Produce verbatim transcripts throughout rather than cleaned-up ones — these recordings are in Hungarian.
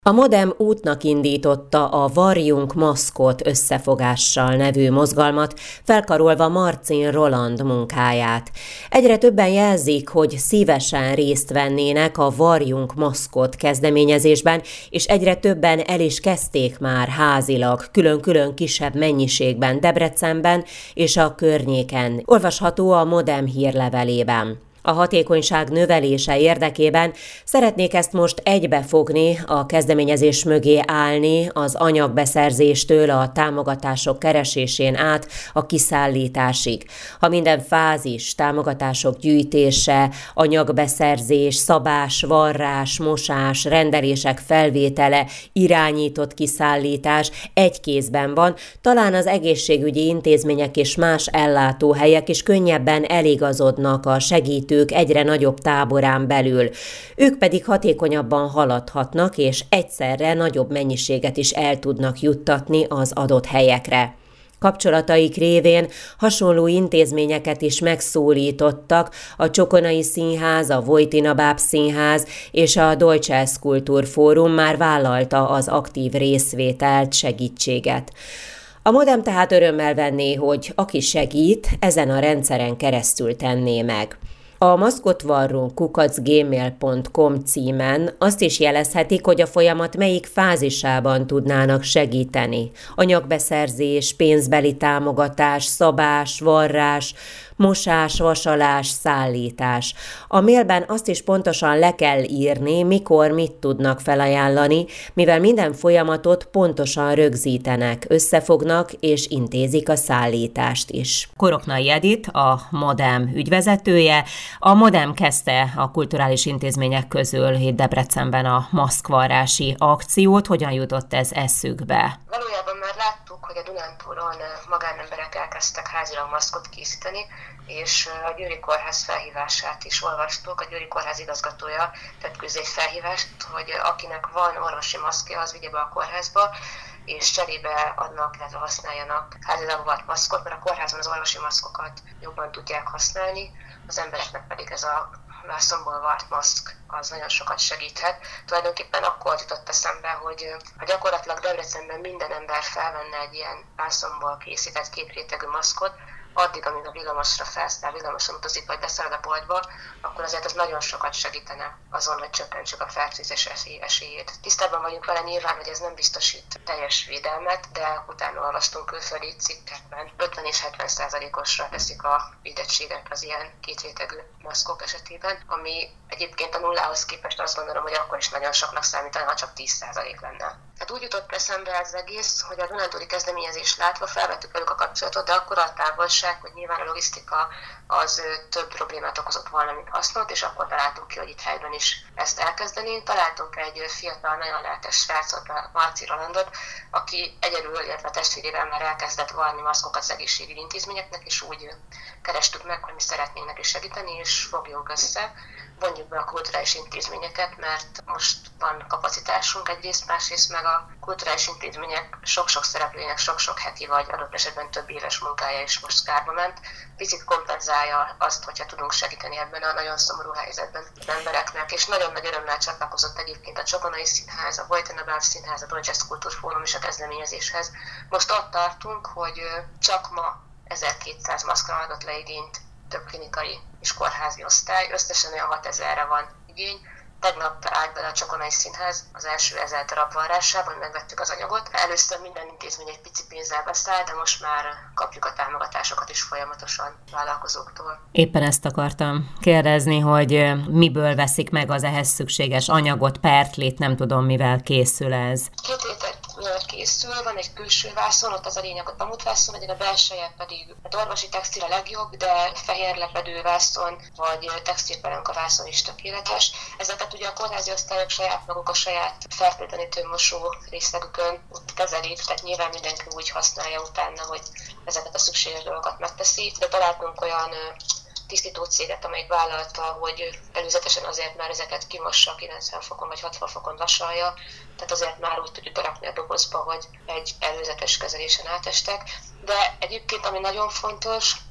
A Modem útnak indította a Varjunk maszkot összefogással nevű mozgalmat, felkarolva Marcin Roland munkáját. Egyre többen jelzik, hogy szívesen részt vennének a Varjunk maszkot kezdeményezésben, és egyre többen el is kezdték már házilag, külön-külön kisebb mennyiségben Debrecenben és a környéken. Olvasható a Modem hírlevelében. A hatékonyság növelése érdekében szeretnék ezt most egybefogni, a kezdeményezés mögé állni, az anyagbeszerzéstől a támogatások keresésén át a kiszállításig. Ha minden fázis, támogatások gyűjtése, anyagbeszerzés, szabás, varrás, mosás, rendelések felvétele, irányított kiszállítás egy kézben van, talán az egészségügyi intézmények és más ellátóhelyek is könnyebben eligazodnak a segítő egyre nagyobb táborán belül. Ők pedig hatékonyabban haladhatnak, és egyszerre nagyobb mennyiséget is el tudnak juttatni az adott helyekre. Kapcsolataik révén hasonló intézményeket is megszólítottak, a Csokonai Színház, a Vojtina Báb Színház és a Deutsches Kulturforum már vállalta az aktív részvételt, segítséget. A Modem tehát örömmel venné, hogy aki segít, ezen a rendszeren keresztül tenné meg. A maszkotvarrunk kukac gmail pont com címen azt is jelezhetik, hogy a folyamat melyik fázisában tudnának segíteni. Anyagbeszerzés, pénzbeli támogatás, szabás, varrás, mosás, vasalás, szállítás. A mailben azt is pontosan le kell írni, mikor mit tudnak felajánlani, mivel minden folyamatot pontosan rögzítenek, összefognak és intézik a szállítást is. Koroknai Edit, a Modem ügyvezetője. A Modem kezdte a kulturális intézmények közül itt Debrecenben a maszkvarrási akciót. Hogyan jutott ez eszükbe? Valójában már láttuk, hogy a Dunántúlon magánemberek elkezdtek házilag maszkot készíteni, és a Győri Kórház felhívását is olvastuk. A Győri Kórház igazgatója tett közé egy felhívást, hogy akinek van orvosi maszkja, az vigye be a kórházba, és cserébe adnak, illetve használjanak házilag vart maszkot, mert a kórházban az orvosi maszkokat jobban tudják használni, az embereknek pedig ez a vászonból vart maszk az nagyon sokat segíthet. Tulajdonképpen akkor jutott eszembe, hogy ha gyakorlatilag Debrecenben minden ember felvenne egy ilyen vászonból készített kétrétegű maszkot, addig, amíg a villamosra felszáll, villamoson utazik, vagy beszáll a boltba, akkor azért ez nagyon sokat segítene azon, hogy csökkentsük a fertőzés esélyét. Tisztában vagyunk vele nyilván, hogy ez nem biztosít teljes védelmet, de utána olvastunk külföldi cikkekben, ötven és hetven százalékosra teszik a védettséget az ilyen kétrétegű maszkok esetében, ami egyébként a nullához képest azt gondolom, hogy akkor is nagyon soknak számítana, ha csak tíz százalék lenne. Hát úgy jutott eszembe ez egész, hogy a dunántúli kezdeményezést látva felvettük velük a kapcsolatot, de akkor a távolság, hogy nyilván a logisztika az több problémát okozott volna, mint hasznot, és akkor találtunk ki, hogy itt helyben is ezt elkezdeni. Találtunk egy fiatal, nagyon lelkes srácot, a Marcin Rolandot, aki egyedül, illetve testvérével már elkezdett varni maszkokat az egészségügyi intézményeknek, és úgy kerestük meg, hogy mi szeretnénk neki segíteni, és fogjuk össze. Vonjuk be a kulturális intézményeket, mert most van kapacitásunk egyrészt, másrészt meg a kulturális intézmények sok-sok szereplőjének sok-sok heti vagy adott esetben több éves munkája is most kárba ment. Picit kompenzálja azt, hogyha tudunk segíteni ebben a nagyon szomorú helyzetben az embereknek, és nagyon nagy örömmel csatlakozott egyébként a Csokonai Színház, a Vojtina Báb Színház, a Deutsches Kulturforum is a kezdeményezéshez. Most ott tartunk, hogy csak ma ezerkétszáz maszkra adott le igényt több klinikai és kórházi osztály, összesen olyan hatezerre van igény. Tegnap állt bele a Csokonai Színház az első ezer darab varrásában, megvettük az anyagot. Először minden intézmény egy pici pénzzel beszáll, de most már kapjuk a támogatásokat is folyamatosan vállalkozóktól. Éppen ezt akartam kérdezni, hogy miből veszik meg az ehhez szükséges anyagot, pertlét, nem tudom, mivel készül ez. Két réteg készül, van egy külső vászon, ott az a lényeg a pamutvászon, a belseje pedig a orvosi textil a legjobb, de fehér lepedő vászon vagy textilpelenka vászon is tökéletes. Ezeket ugye a kórházi osztályok saját maguk a saját fertőtlenítő mosó részlegükön kezelik, tehát nyilván mindenki úgy használja utána, hogy ezeket a szükséges dolgokat megteszi, de találtunk olyan tisztító céget, amelyik vállalta, hogy előzetesen azért már ezeket kimossa kilencven fokon vagy hatvan fokon vasalja, tehát azért már úgy tudjuk berakni a dobozba, hogy egy előzetes kezelésen átestek. De egyébként, ami nagyon fontos,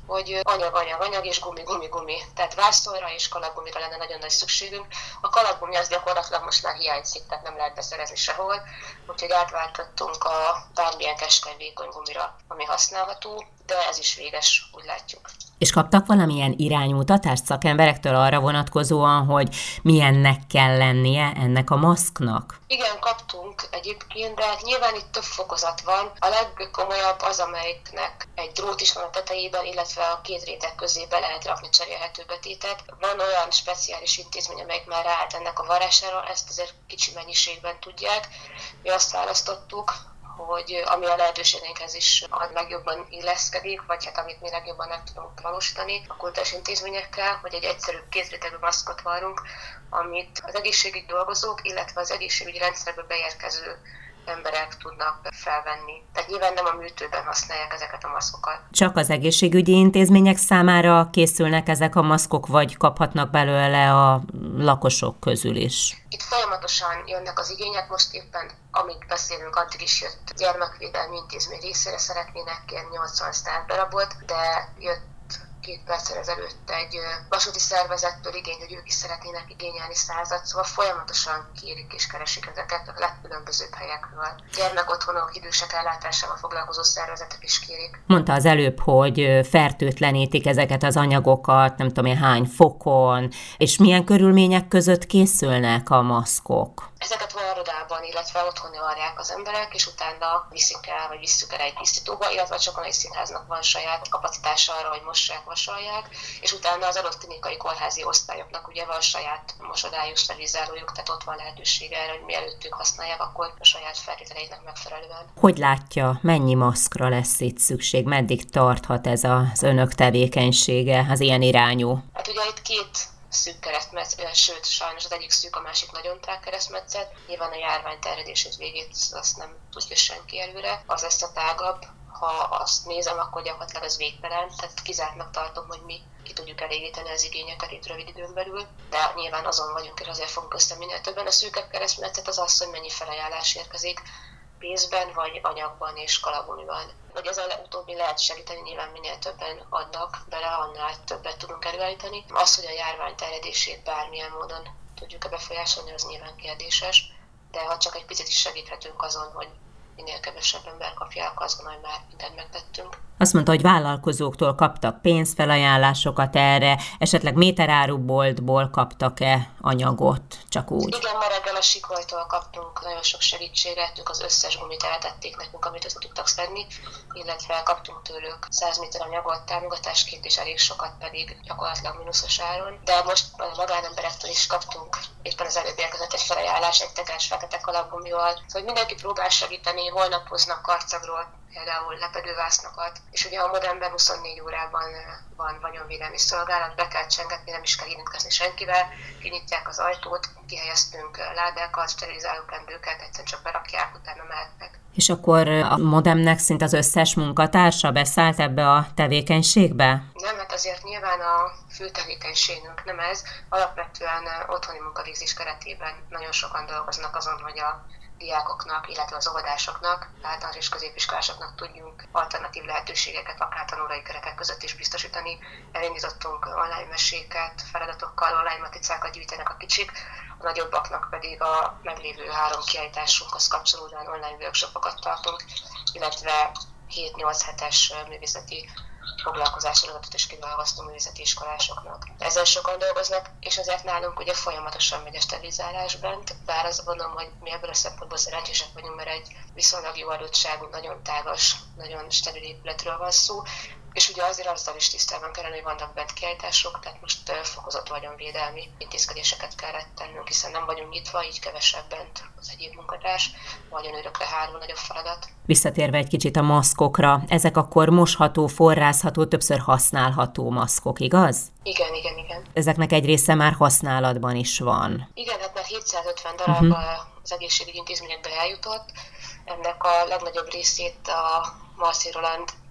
hogy anyag, anyag, anyag és gumi, gumi, gumi. Tehát vászonra és kalapgumira lenne nagyon nagy szükségünk. A kalapgumi az gyakorlatilag most már hiányzik, tehát nem lehet beszerezni sehol, úgyhogy átváltottunk a bármilyen keskeny vékony gumira, ami használható, de ez is véges, úgy látjuk. És kaptak valamilyen iránymutatást szakemberektől arra vonatkozóan, hogy milyennek kell lennie ennek a maszknak? Igen, kaptunk egyébként, de hát nyilván itt több fokozat van. A legkomolyabb az, amelyiknek egy drót is van a tetejében, illetve a két réteg közé be lehet rakni cserélhető betétet. Van olyan speciális intézmény, amelyik már ráállt ennek a varására, ezt azért kicsi mennyiségben tudják. Mi azt választottuk, hogy ami a lehetőségeinkhez is a legjobban illeszkedik, vagy hát amit mi legjobban meg tudunk valósítani a kultúrás intézményekkel, hogy egy egyszerű kétrétegű maszkot varrunk, amit az egészségügyi dolgozók, illetve az egészségügyi rendszerbe beérkező emberek tudnak felvenni. Tehát nyilván nem a műtőben használják ezeket a maszkokat. Csak az egészségügyi intézmények számára készülnek ezek a maszkok, vagy kaphatnak belőle a lakosok közül is? Itt folyamatosan jönnek az igények, most éppen amíg beszélünk, addig is jött gyermekvédelmi intézmény részére, szeretnének kérni nyolcvan sztárdarabot, de jött két perccel ezelőtt egy vasúti szervezettől igény, hogy ők is szeretnének igényelni százat, szóval folyamatosan kérik és keresik ezeket a legkülönbözőbb helyekről. Gyermekotthonok, idősek ellátásával foglalkozó szervezetek is kérik. Mondta az előbb, hogy fertőtlenítik ezeket az anyagokat, nem tudom én hány fokon, és milyen körülmények között készülnek a maszkok? Ezeket varrodában, illetve otthon varják az emberek, és utána viszik el, vagy visszük el egy tisztítóba, illetve csak egy színháznak van saját kapacitása arra, hogy mossák, vasalják, és utána az adott klinikai kórházi osztályoknak ugye van saját mosodájuk, sterilizálójuk, tehát ott van lehetőség erre, hogy mielőtt ők használják, akkor a saját feltételeiknek megfelelően. Hogy látja, mennyi maszkra lesz itt szükség? Meddig tarthat ez az önök tevékenysége, az ilyen irányú? Hát ugye itt két szűk keresztmetszet, sőt, sajnos az egyik szűk, a másik nagyon tág keresztmetszet. Nyilván a járvány terjedését végét azt nem tudja senki előre. Az lesz a tágabb. Ha azt nézem, akkor gyakorlatilag ez végtelen, tehát kizártnak tartom, hogy mi ki tudjuk elégíteni az igényeket itt rövid időn belül, de nyilván azon vagyunk, és azért fogunk össze minél többen. A szűkebb keresztmetszet az az, hogy mennyi felajánlás érkezik pénzben, vagy anyagban és kalapgumiban. Hogy ez a utóbbi lehet segíteni, nyilván minél többen adnak bele, annál többet tudunk előállítani. Az, hogy a járvány terjedését bármilyen módon tudjuk-e befolyásolni, az nyilván kérdéses, de ha csak egy picit is segíthetünk azon, hogy minél kevesebb ember kapja, akkor azt gondolom, hogy már mindent megtettünk. Azt mondta, hogy vállalkozóktól kaptak pénzfelajánlásokat erre, esetleg méteráru boltból kaptak-e anyagot, csak úgy? Igen, ma reggel a Sikolytól kaptunk nagyon sok segítséget, ők az összes gumit eltették nekünk, amit össze tudtak szedni, illetve kaptunk tőlük száz méter anyagot támogatásként, és elég sokat pedig gyakorlatilag mínuszos áron. De most a magánemberektől is kaptunk, éppen az előbb érkezett egy felajánlás, egy tekercs fekete kalapgumival, szóval mindenki próbál segíteni, holnap hoznak karcagról, például lepedővásznakat, és ugye a Modernben huszonnégy órában van vagyonvédelmi szolgálat, be kell csengetni, nem is kell érintkezni senkivel, kinyitják az ajtót, kihelyeztünk ládákat, sterilizálókendőket, egyszerűen csak berakják, utána mehetnek. És akkor a Modemnek szinte az összes munkatársa beszállt ebbe a tevékenységbe? Nem, hát azért nyilván a fő tevékenységünk nem ez. Alapvetően otthoni munkavégzés keretében nagyon sokan dolgoznak azon, hogy a diákoknak, illetve az óvodásoknak, általános és középiskolásoknak tudjunk alternatív lehetőségeket, akár tanulói keretek között is biztosítani. Elindítottunk online meséket, feladatokkal, online matricákat gyűjtenek a kicsik, a nagyobbaknak pedig a meglévő három kiállításunkhoz kapcsolódóan online workshopokat tartunk, illetve hét-nyolc hetes művészeti foglalkozásorozatot is kiválasztó művészeti iskolásoknak. Ezen sokan dolgoznak, és azért nálunk ugye folyamatosan megy a sterilizálás bent, bár azt gondolom, hogy mi ebből a szempontból szerencsések vagyunk, mert egy viszonylag jó adottságú, nagyon tágas, nagyon steril épületről van szó, és ugye azért azzal is tisztában kellene, hogy vannak bent kiállítások, tehát most fokozott vagyonvédelmi intézkedéseket kellett tennünk, hiszen nem vagyunk nyitva, így kevesebb bent az egyéb munkatárs, vagyonőrökre hárul nagyobb feladat. Visszatérve egy kicsit a maszkokra, ezek akkor mosható, forrázható, többször használható maszkok, igaz? Igen, igen, igen. Ezeknek egy része már használatban is van. Igen, hát már hétszázötven darab uh-huh. az egészségügyi intézményekbe eljutott. Ennek a legnagyobb részét a Marcin Roland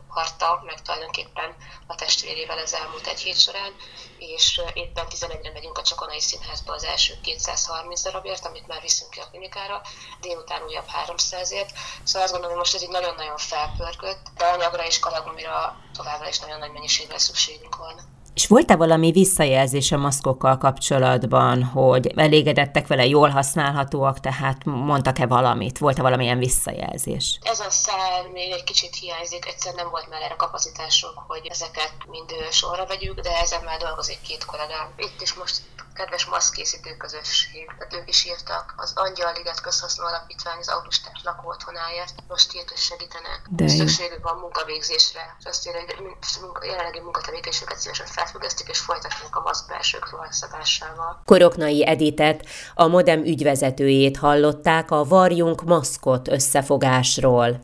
Marta, meg tulajdonképpen a testvérével az elmúlt egy hét során, és éppen tizenegyre megyünk a Csokonai Színházba az első kétszázharminc darabért, amit már viszünk ki a klinikára, délután újabb háromszázért. Szóval azt gondolom, hogy most ez így nagyon-nagyon felpörgött, de anyagra és kalagumira továbbra is nagyon nagy mennyiségre szükségünk van. És volt-e valami visszajelzés a maszkokkal kapcsolatban, hogy elégedettek vele, jól használhatóak, tehát mondtak-e valamit? Volt-e valamilyen visszajelzés? Ez a szál még egy kicsit hiányzik, egyszerűen nem volt már erre kapacitásunk, hogy ezeket mind sorra vegyük, de ezen már dolgozik két kollégám. Itt is most kedves maszkkészítő közösség, tehát ők is írtak. Az Angyal Liget Közhasznú Alapítvány az autisták lakóotthonáért most írt, hogy segítenek. Szükségük van munkavégzésre. És azt írja, hogy jelenlegi munkatevékenységet szívesen felfüggesztik, és folytatnak a maszkbelsők felszabásával. Koroknai Editet, a Modem ügyvezetőjét hallották a Varjunk maszkot összefogásról.